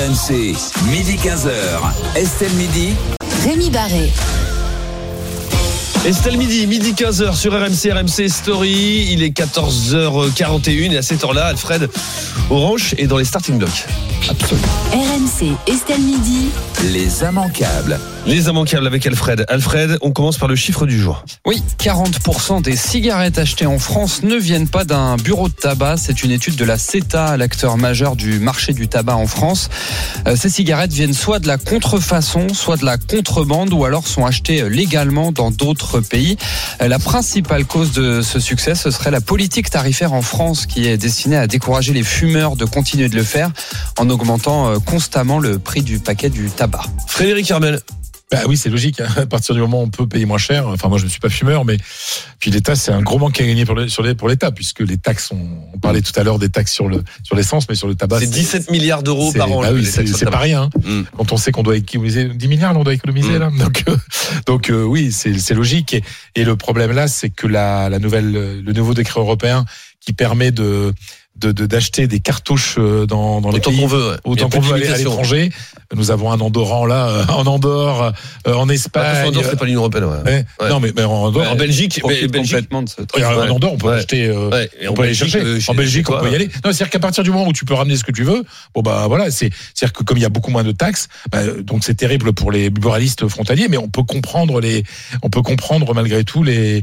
RMC, midi 15h, Estelle Midi, Rémi Barré. Estelle midi 15h sur RMC Story. Il est 14h41 et à cette heure-là, Alfred Orange est dans les starting blocks. Absolument. RMC Estelle midi. Les immanquables. Les immanquables avec Alfred. Alfred, on commence par le chiffre du jour. Oui, 40% des cigarettes achetées en France ne viennent pas d'un bureau de tabac. C'est une étude de la CETA, l'acteur majeur du marché du tabac en France. Ces cigarettes viennent soit de la contrefaçon, soit de la contrebande, ou alors sont achetées légalement dans d'autres pays. La principale cause de ce succès, ce serait la politique tarifaire en France, qui est destinée à décourager les fumeurs de continuer de le faire en augmentant constamment le prix du paquet du tabac. Frédéric Hermel. Bah oui, c'est logique. À partir du moment où on peut payer moins cher, enfin moi je ne suis pas fumeur, mais puis l'État, c'est un gros manque à gagner pour l'État, puisque les taxes, on parlait tout à l'heure des taxes sur l'essence, mais sur le tabac, c'est 17 milliards d'euros par an. Bah oui, c'est pas rien. Quand on sait qu'on doit économiser 10 milliards, on doit économiser là. Donc oui, c'est logique. Et le problème là, c'est que le nouveau décret européen qui permet d'acheter des cartouches dans les pays, autant qu'on veut aller à l'étranger. Nous avons un Andorran là, en Andorre, en Espagne. Andorre, c'est pas l'Union européenne. Ouais. Non, mais en Andorre, en Belgique, complètement de ce truc. En Andorre, on peut acheter, on peut aller chercher. En Belgique, on peut y aller. Non, c'est-à-dire qu'à partir du moment où tu peux ramener ce que tu veux, bon bah voilà, c'est-à-dire que comme il y a beaucoup moins de taxes, donc c'est terrible pour les buralistes frontaliers, mais on peut comprendre malgré tout les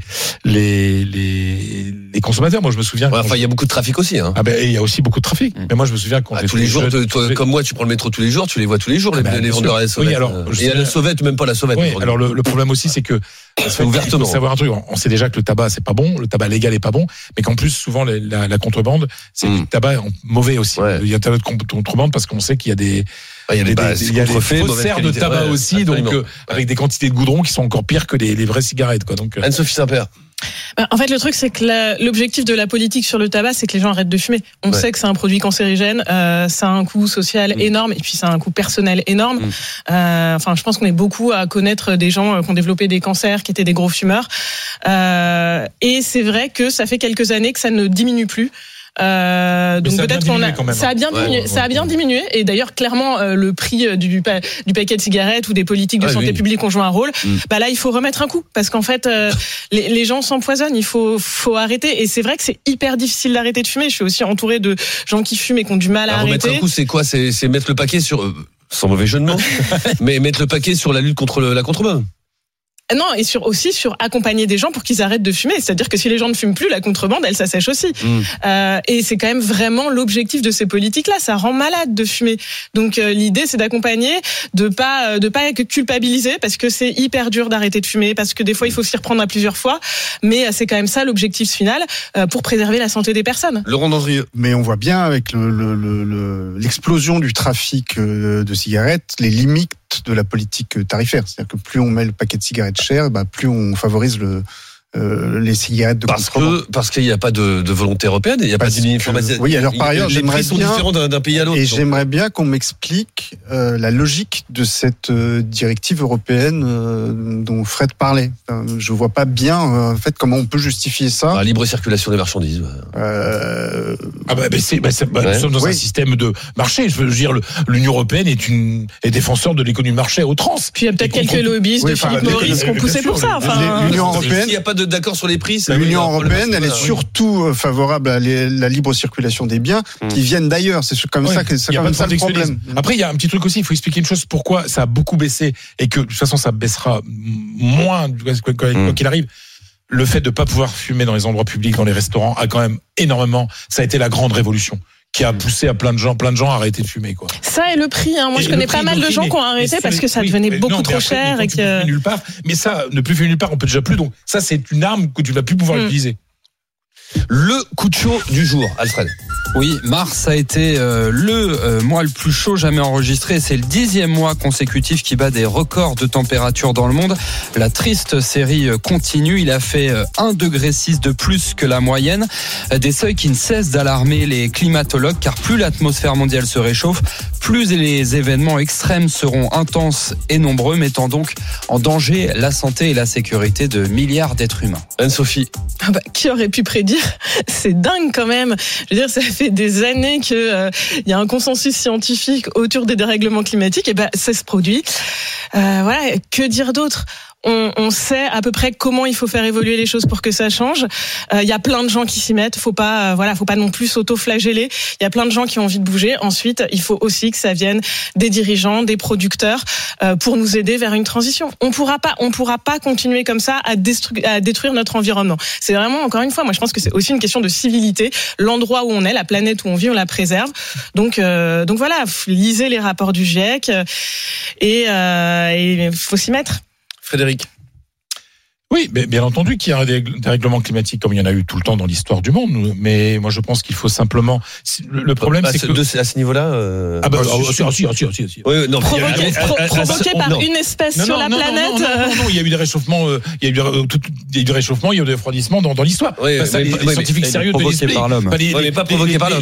consommateurs. Moi, je me souviens. Enfin, il y a beaucoup de trafic aussi. Hein. Il y a aussi beaucoup de trafic. Mais moi, je me souviens quand tous les jours, comme moi, tu prends le métro tous les jours, tu les vois tous les jours, les vendeurs à la sauvette. Oui, alors, et à la sauvette, même pas la sauvette. Oui, alors le problème aussi, c'est que ouvertement. Il faut savoir un truc. On sait déjà que le tabac, c'est pas bon, le tabac légal est pas bon, mais qu'en plus, souvent, la contrebande, c'est du tabac mauvais aussi. Ouais. Il y a un tas de contrebande parce qu'on sait qu'il y a des fausses serres de tabac aussi, donc avec des quantités de goudron qui sont encore pires que les vraies cigarettes, quoi. Donc Anne-Sophie Saint-Père. En fait, le truc, c'est que l'objectif de la politique sur le tabac, c'est que les gens arrêtent de fumer. On sait que c'est un produit cancérigène, ça a un coût social énorme, et puis ça a un coût personnel énorme. Je pense qu'on est beaucoup à connaître des gens qui ont développé des cancers, qui étaient des gros fumeurs. Et c'est vrai que ça fait quelques années que ça ne diminue plus. Donc peut-être ça a bien diminué, et d'ailleurs clairement le prix du paquet de cigarettes ou des politiques de santé publique ont joué un rôle. Là il faut remettre un coup, parce qu'en fait les gens s'empoisonnent, il faut arrêter, et c'est vrai que c'est hyper difficile d'arrêter de fumer. Je suis aussi entourée de gens qui fument et qui ont du mal à arrêter. Remettre un coup, c'est quoi? C'est mettre le paquet sur, sans mauvais jeu de mots, mais mettre le paquet sur la lutte contre la contrebande. Non, et aussi sur accompagner des gens pour qu'ils arrêtent de fumer. C'est-à-dire que si les gens ne fument plus, la contrebande, elle s'assèche aussi. Et c'est quand même vraiment l'objectif de ces politiques-là. Ça rend malade de fumer. Donc l'idée, c'est d'accompagner, de pas culpabiliser, parce que c'est hyper dur d'arrêter de fumer, parce que des fois il faut s'y reprendre à plusieurs fois. Mais c'est quand même ça l'objectif final, pour préserver la santé des personnes. Laurent Dandrieux. Mais on voit bien avec l'explosion du trafic de cigarettes, les limites de la politique tarifaire. C'est-à-dire que plus on met le paquet de cigarettes cher, plus on favorise les cigarettes de contrebande. Parce qu'il n'y a pas de volonté européenne, il n'y a pas d'uniformisation. Oui, alors par ailleurs, les prix sont différents d'un pays à l'autre. Et j'aimerais bien qu'on m'explique la logique de cette directive européenne dont Fred parlait. Je vois pas bien en fait comment on peut justifier ça. Libre circulation des marchandises. Nous sommes dans un système de marché. Je veux dire, l'Union européenne est défenseur de l'économie de marché à outrance. Puis il y a peut-être quelques lobbyistes de Philippe Maurice qui ont poussé pour ça. L'Union européenne. Il n'y a pas d'accord sur les prix. L'Union européenne, elle est surtout favorable à la libre circulation des biens qui viennent d'ailleurs. C'est comme ça que c'est comme ça le problème. Après, il y a un petit truc aussi. Il faut expliquer une chose. Pourquoi ça a beaucoup baissé et que de toute façon ça baissera moins quoi qu'il arrive. Le fait de ne pas pouvoir fumer dans les endroits publics, dans les restaurants, a quand même énormément. Ça a été la grande révolution qui a poussé à plein de gens à arrêter de fumer, quoi. Ça et le prix. Moi, je connais pas mal de gens qui ont arrêté parce que ça devenait beaucoup trop cher et que. Nulle part. Mais ça, ne plus fumer nulle part, on peut déjà plus. Donc ça, c'est une arme que tu vas plus pouvoir utiliser. Le coup de chaud du jour, Alfred. Oui, mars a été le mois le plus chaud jamais enregistré. C'est le 10e mois consécutif qui bat des records de température dans le monde. La triste série continue. Il a fait 1,6 degré de plus que la moyenne. Des seuils qui ne cessent d'alarmer les climatologues, car plus l'atmosphère mondiale se réchauffe, plus les événements extrêmes seront intenses et nombreux, mettant donc en danger la santé et la sécurité de milliards d'êtres humains. Anne-Sophie. Qui aurait pu prédire? C'est dingue quand même. Je veux dire, ça fait des années que y a un consensus scientifique autour des dérèglements climatiques, et ça se produit. Que dire d'autre? on sait à peu près comment il faut faire évoluer les choses pour que ça change. Il y a plein de gens qui s'y mettent. Faut pas non plus s'auto-flageller. Il y a plein de gens qui ont envie de bouger. Ensuite, il faut aussi que ça vienne des dirigeants, des producteurs, pour nous aider vers une transition. On pourra pas continuer comme ça à détruire notre environnement. C'est vraiment, encore une fois, moi je pense que c'est aussi une question de civilité. L'endroit où on est, la planète où on vit, on la préserve. Donc voilà, lisez les rapports du GIEC et faut s'y mettre. Frédéric. Oui, mais bien entendu qu'il y a un dérèglement climatique comme il y en a eu tout le temps dans l'histoire du monde. Mais moi, je pense qu'il faut simplement. Le problème, c'est que à ce niveau-là. Si. Oui, non. Provoqué par une espèce sur la planète. Non, il y a eu des réchauffements. Il y a eu des réchauffements. Il y a eu des refroidissements dans l'histoire. Oui, les scientifiques sérieux de l'expliquent. Par l'homme. Mais pas provoqué par l'homme.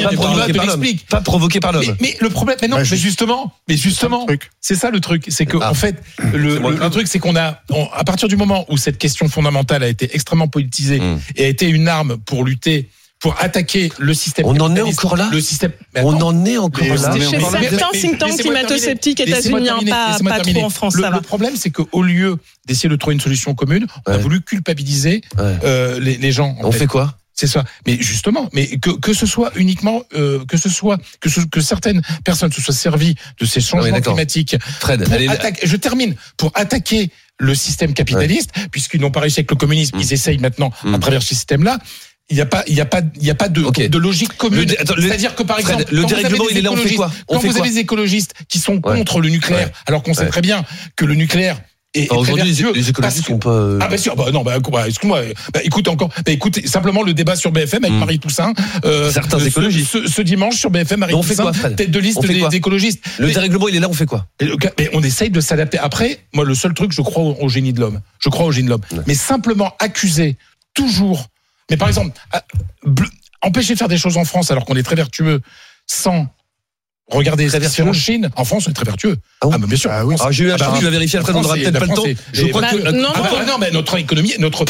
Pas provoqué par l'homme. Mais le problème, mais justement, c'est ça le truc, c'est que en fait, le truc, c'est qu'on a, à partir du moment où cette question fondamentale a été extrêmement politisée et a été une arme pour lutter, pour attaquer le système. On en est encore là. On en est encore là. Chez certains think tanks climato-sceptiques états-uniens, pas trop en France. Le problème, c'est qu'au lieu d'essayer de trouver une solution commune, on a voulu culpabiliser les gens. On fait quoi? C'est ça. Mais justement, que ce soit uniquement, que certaines personnes se soient servies de ces changements climatiques. Fred, je termine, pour attaquer le système capitaliste, puisqu'ils n'ont pas réussi avec le communisme, ils essayent maintenant à travers ce système-là. Il y a pas de logique commune. C'est-à-dire que par exemple, le dérèglement, il est là, on fait quoi? Quand vous avez des écologistes qui sont contre le nucléaire, alors qu'on sait très bien que le nucléaire aujourd'hui, les écologistes sont pas. Ah, bien sûr, excuse-moi. Écoute, simplement le débat sur BFM avec Marie Toussaint. Certains écologistes. Ce dimanche sur BFM, Marie Toussaint, tête de liste des écologistes. Le dérèglement, il est là, on fait quoi? Mais on essaye de s'adapter. Après, moi, le seul truc, je crois au génie de l'homme. Mais simplement accuser toujours. Mais par exemple, empêcher de faire des choses en France alors qu'on est très vertueux sans. Regardez, en Chine, en France, on est très vertueux. Bien sûr. J'ai eu un chiffre, tu vas vérifier après, on n'aura peut-être pas le temps. Je crois que non, mais notre économie,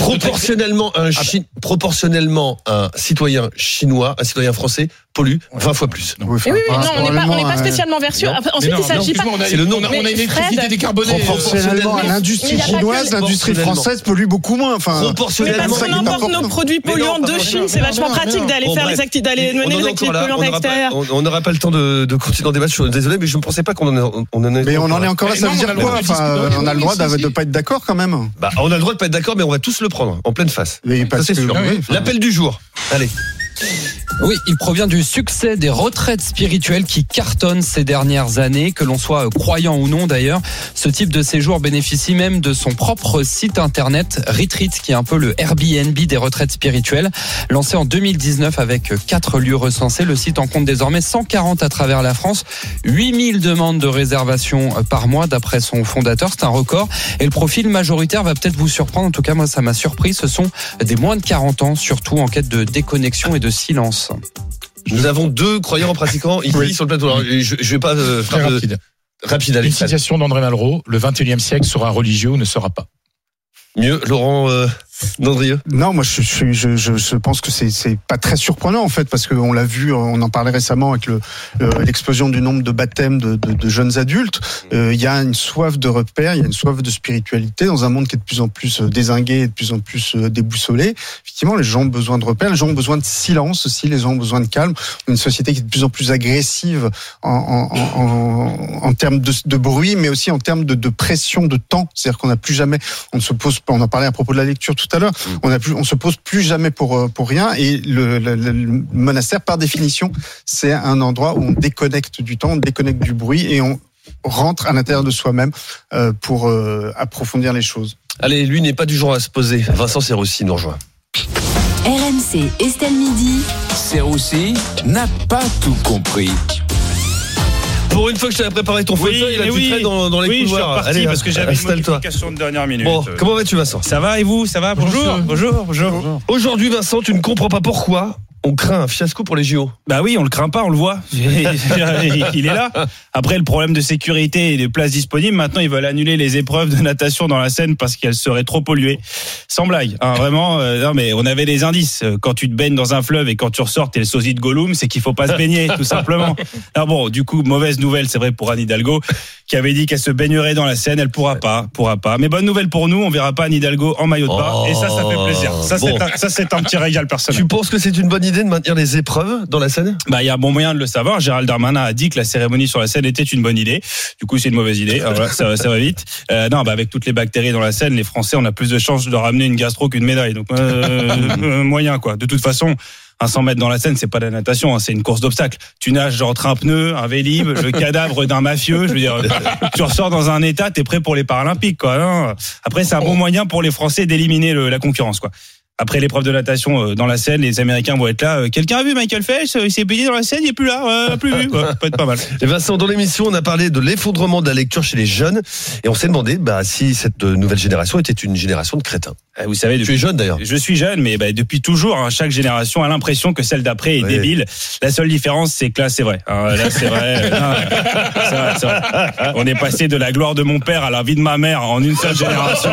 proportionnellement, un citoyen chinois, un citoyen français pollue 20 fois plus. Oui, on n'est pas spécialement vertueux. Ensuite, il s'agit pas. C'est le nom. On a une électricité décarbonée. Proportionnellement à l'industrie chinoise, l'industrie française pollue beaucoup moins. Proportionnellement. Mais parce qu'on importe nos produits polluants de Chine, c'est vachement pratique d'aller mener les activités polluantes extérieures. On n'aura pas le temps de continuer dans le débat. Désolé, mais je ne pensais pas qu'on en est. Mais on en est encore là. Ça veut dire quoi? On a le droit de pas être d'accord quand même. On a le droit de pas être d'accord, mais on va tous le prendre en pleine face. Ça c'est sûr. L'appel du jour. Allez. Oui, il provient du succès des retraites spirituelles qui cartonnent ces dernières années, que l'on soit croyant ou non d'ailleurs. Ce type de séjour bénéficie même de son propre site internet, Retreat, qui est un peu le Airbnb des retraites spirituelles. Lancé en 2019 avec 4 lieux recensés, le site en compte désormais 140 à travers la France, 8000 demandes de réservation par mois d'après son fondateur, c'est un record. Et le profil majoritaire va peut-être vous surprendre, en tout cas moi ça m'a surpris, ce sont des moins de 40 ans, surtout en quête de déconnexion et de silence. Nous avons 2 croyants pratiquants ici sur le plateau. Alors, je vais pas faire rapide. Une citation d'André Malraux: le 21e siècle sera religieux ou ne sera pas. Mieux, Laurent Dandrieux. Non, moi je pense que c'est pas très surprenant en fait, parce qu'on l'a vu, on en parlait récemment avec l'explosion du nombre de baptêmes de jeunes adultes. Il y a une soif de repères, il y a une soif de spiritualité dans un monde qui est de plus en plus dézingué et de plus en plus déboussolé. Effectivement, les gens ont besoin de repères, les gens ont besoin de silence aussi, les gens ont besoin de calme. Une société qui est de plus en plus agressive en termes de bruit, mais aussi en termes de pression de temps. C'est-à-dire qu'on n'a plus jamais, on en parlait à propos de la lecture tout à l'heure, on se pose plus jamais pour rien, et le monastère par définition c'est un endroit où on déconnecte du temps, on déconnecte du bruit et on rentre à l'intérieur de soi-même pour approfondir les choses. Allez, lui n'est pas du genre à se poser. Vincent Serroussi nous rejoint. RMC Estelle Midi. Serroussi n'a pas tout compris. Pour une fois que je t'avais préparé ton fauteuil, là tu traînes dans les couloirs. Je suis reparti. Allez, parce que j'avais une modification de dernière minute. Bon, comment vas-tu Vincent? Ça va et vous? Ça va? Bonjour. Aujourd'hui Vincent, tu ne comprends pas pourquoi on craint un fiasco pour les JO. Bah oui, on le craint pas, on le voit. Il est là. Après, le problème de sécurité et de places disponibles, maintenant ils veulent annuler les épreuves de natation dans la Seine parce qu'elles seraient trop polluées. Sans blague, hein, vraiment. Non mais on avait des indices. Quand tu te baignes dans un fleuve et quand tu ressors, t'es le sosie de Gollum, c'est qu'il faut pas se baigner, tout simplement. Alors bon, du coup, mauvaise nouvelle, c'est vrai pour Anne Hidalgo, qui avait dit qu'elle se baignerait dans la Seine. Elle pourra pas. Mais bonne nouvelle pour nous, on verra pas Anne Hidalgo en maillot de bain. Et ça fait plaisir. Ça, c'est un petit régal personnel. Tu penses que c'est une bonne idée de maintenir les épreuves dans la Seine ? Bah, il y a bon moyen de le savoir. Gérald Darmanin a dit que la cérémonie sur la Seine était une bonne idée. Du coup, c'est une mauvaise idée. Alors, voilà, ça va vite. Avec toutes les bactéries dans la Seine, les Français, on a plus de chances de ramener une gastro qu'une médaille. Donc, moyen, quoi. De toute façon, un 100 mètres dans la Seine, c'est pas de la natation, hein, c'est une course d'obstacles. Tu nages genre train-pneu, un Vélib, le cadavre d'un mafieux. Je veux dire, tu ressors dans un état, t'es prêt pour les Paralympiques, quoi. Hein. Après, c'est un bon moyen pour les Français d'éliminer la concurrence, quoi. Après l'épreuve de natation dans la Seine, les Américains vont être là. Quelqu'un a vu Michael Phelps ? Il s'est baigné dans la Seine, il est plus là, plus vu. Ça peut être pas mal. Et Vincent, dans l'émission, on a parlé de l'effondrement de la lecture chez les jeunes, et on s'est demandé si cette nouvelle génération était une génération de crétins. Vous savez, tu es jeune d'ailleurs. Je suis jeune, mais depuis toujours, hein, chaque génération a l'impression que celle d'après est débile. La seule différence, c'est que là, c'est vrai. Hein, là, c'est vrai. C'est vrai. On est passé de la gloire de mon père à la vie de ma mère en une seule génération.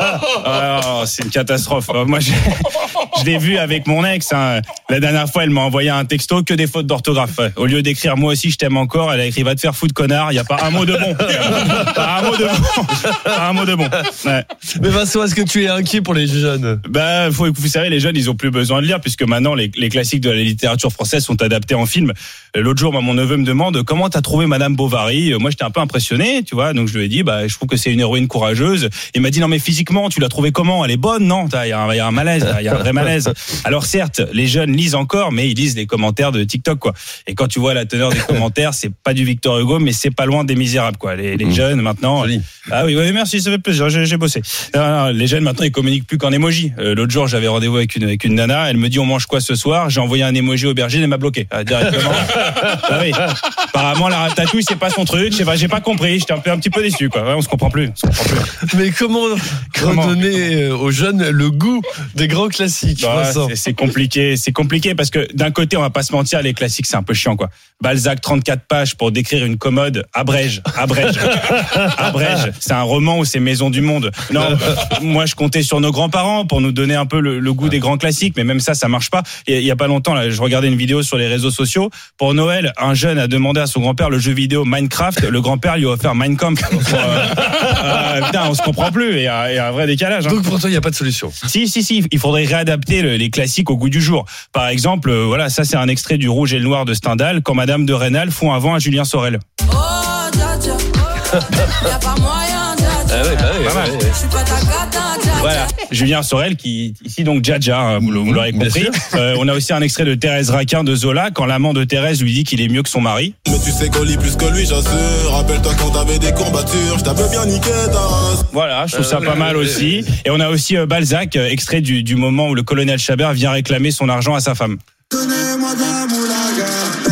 C'est une catastrophe. Moi, je l'ai vu avec mon ex. Hein. La dernière fois, elle m'a envoyé un texto que des fautes d'orthographe. Au lieu d'écrire moi aussi je t'aime encore, elle a écrit va te faire foutre connard. Il y a pas un mot de bon. Pas un mot de bon. Ouais. Mais Vincent, est-ce que tu es inquiet pour les jeunes ? Vous savez, les jeunes, ils ont plus besoin de lire puisque maintenant les classiques de la littérature française sont adaptés en film. L'autre jour, mon neveu me demande comment t'as trouvé Madame Bovary. Moi, j'étais un peu impressionné, tu vois. Donc je lui ai dit, je trouve que c'est une héroïne courageuse. Il m'a dit non mais physiquement, tu l'as trouvée comment ? Elle est bonne ? Non, il y a un malaise, il y a un vrai malaise. Alors certes, les jeunes lisent encore, mais ils lisent les commentaires de TikTok, quoi. Et quand tu vois la teneur des commentaires, c'est pas du Victor Hugo, mais c'est pas loin des Misérables, quoi. Les jeunes maintenant. Ah oui, merci, ça fait plaisir. J'ai bossé. Les jeunes maintenant, ils communiquent plus qu'en emoji. L'autre jour, j'avais rendez-vous avec une nana. Elle me dit on mange quoi ce soir ? J'ai envoyé un emoji aubergine, elle m'a bloqué directement. Oui. Apparemment, la ratatouille, c'est pas son truc. J'ai pas compris. J'étais un petit peu déçu, quoi. Ouais, on se comprend plus. Mais comment redonner aux jeunes le goût des grands classiques ? C'est compliqué parce que d'un côté, on va pas se mentir, les classiques, c'est un peu chiant, quoi. Balzac, 34 pages pour décrire une commode. Abrège. C'est un roman où c'est Maison du Monde. Non, moi, je comptais sur nos grands-parents pour nous donner un peu le goût des grands classiques, mais même ça marche pas. Il y a pas longtemps, là, je regardais une vidéo sur les réseaux sociaux. Pour Noël, un jeune a demandé à son grand-père le jeu vidéo Minecraft. Le grand-père lui a offert Mein Kampf. Putain, on se comprend plus. Il y a un vrai décalage. Hein. Donc pour toi, il y a pas de solution. Si. Il faudrait réadapter les classiques au goût du jour. Par exemple, ça c'est un extrait du Rouge et le Noir de Stendhal, quand Madame de Rênal font un vent à Julien Sorel. Voilà, Julien Sorel qui ici donc Dja, vous l'aurez compris. On a aussi un extrait de Thérèse Raquin de Zola quand l'amant de Thérèse lui dit qu'il est mieux que son mari. Mais tu sais qu'on lit plus que lui, j'assure. Rappelle-toi quand t'avais des courbatures, je t'avais bien niqué ta race. Voilà, je trouve ça pas mal aussi. Et on a aussi Balzac, extrait du moment où le colonel Chabert vient réclamer son argent à sa femme. Donnez-moi de la moulaga.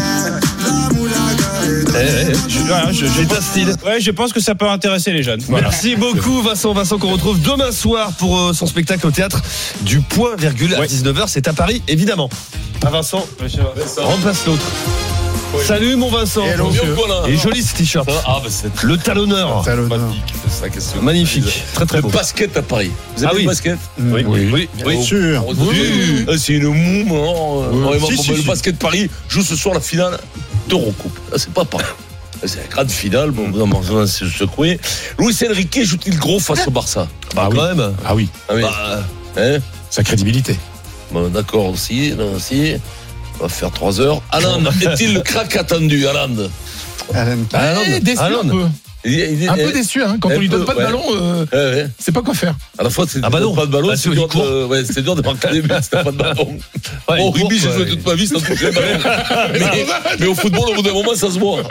J'ai ta style. Ouais, je pense que ça peut intéresser les jeunes. Voilà. Merci beaucoup Vincent qu'on retrouve demain soir pour son spectacle au théâtre du Point Virgule à 19h. C'est à Paris, évidemment. À Vincent, remplace l'autre. Oui. Salut mon Vincent. Et joli ce t-shirt. Le talonneur. Magnifique. Très très beau. Le basket à Paris. Vous avez le basket ? Oui. Bien sûr. C'est une moum. Le basket Paris joue ce soir la finale d'Eurocoupe. C'est pas pareil. C'est la grande finale, on s'est secoué. Luis Enrique joue-t-il gros face au Barça ? Quand même. Ah oui. Sa crédibilité. D'accord aussi. On va faire 3 heures. Haaland, est-il le crack attendu, Haaland, déçu un peu. Un peu déçu, hein. Quand on lui donne pas de ballon, c'est pas quoi faire. À la fois, c'est pas de ballon, c'est dur de marquer des buts, c'était pas de ballon. Au rugby, j'ai joué toute ma vie sans toucher le ballon. Mais au football, au bout d'un moment, ça se voit.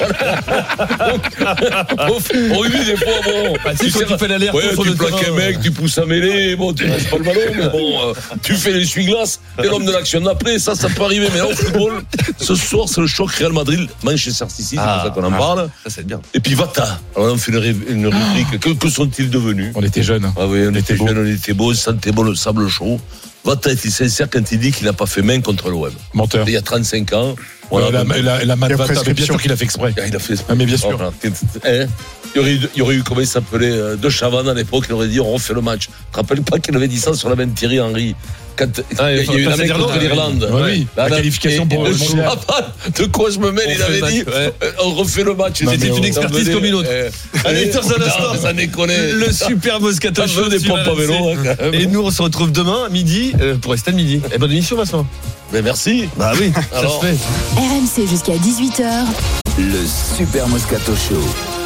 Au rugby, des fois, tu fais l'alerte, tu plaques un mec, tu pousses un mêlée, tu lâches pas le ballon, mais tu fais l'essuie-glace, t'es l'homme de l'action d'après, ça peut arriver. Mais là, au football, ce soir, c'est le choc Real Madrid, Manchester City, c'est pour ça qu'on en parle. Ça, c'est bien. Et puis, Vata. Alors on fait une rubrique. Que sont-ils devenus ? On était jeunes. Ah oui, on était jeunes, on était beaux, on sentait bon le sable chaud. va être sincère quand il dit qu'il n'a pas fait main contre l'OM. Menteur. Il y a 35 ans. Voilà, la main de Vata, mais bien sûr qu'il a fait exprès. Il a fait exprès. Ah, mais bien sûr. Voilà. Il y aurait eu, comment il s'appelait, De Chavannes à l'époque, il aurait dit on refait le match. Tu te rappelles pas qu'il avait dit ça sur la main de Thierry Henry? Quand il y a eu la mec contre l'Irlande. Oui, la qualification pour le mondial. De quoi je me mêle? Il avait dit on refait le match. C'était une expertise comme une autre. Allez, ça déconne. Le super Moscato Show des pompes à vélo. Et nous, on se retrouve demain à midi pour Estelle Midi. Et bonne émission, Vincent. Mais merci. Bah oui, ça se fait. RMC jusqu'à 18h. Le super Moscato Show.